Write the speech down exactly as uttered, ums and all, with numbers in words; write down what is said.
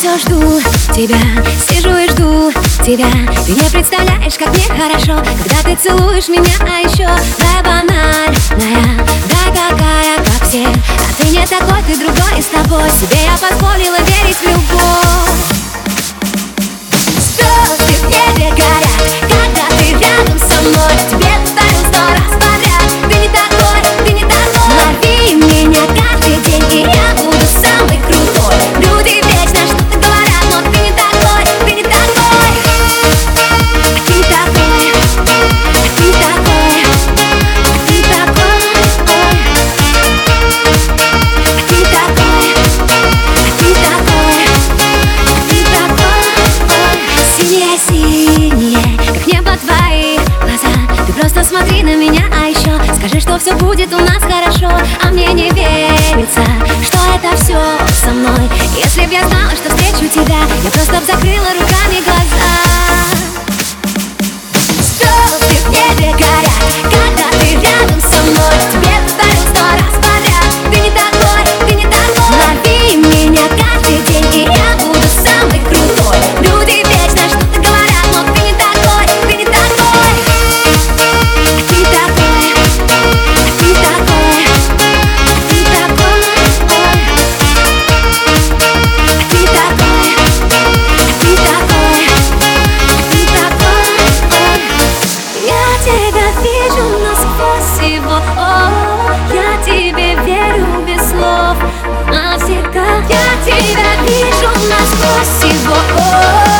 все жду тебя, сижу и жду тебя. Ты не представляешь, как мне хорошо, когда ты целуешь меня, а еще да банальная, да какая, как все. А ты не такой, ты другой, и с тобой себе я позволила верить в любовь. Звезды в небе горят, когда ты рядом со мной. Тебе повторю сто раз подряд: ты не такой, ты не такой. Лови меня каждый день, и я буду самый крутой. Люди вечно что-то говорят, но ты не такой, ты не такой. Ты такой, ты такой, ты такой. Ты такой, ты такой, ты такой. Синее-синее, как небо твои глаза. Ты просто смотри на меня, а еще скажи, что все будет у нас хорошо. А мне не верится, что это все со мной. Если б я знала, что встречу тебя, я просто б закрыла руками глаза. Звезды в небе горят, когда ты рядом со мной. Тебе повторю сто раз подряд: ты не такой, ты не такой. Лови меня каждый день, и я буду самый крутой. Люди вечно что-то говорят, но ты не такой, ты не такой. Ты такой, ты такой, ты такой. Ты такой, ты такой, ты такой. Я тебя вижу насквозь его, о, я тебе верю без слов навсегда. Я тебя вижу насквозь его, о.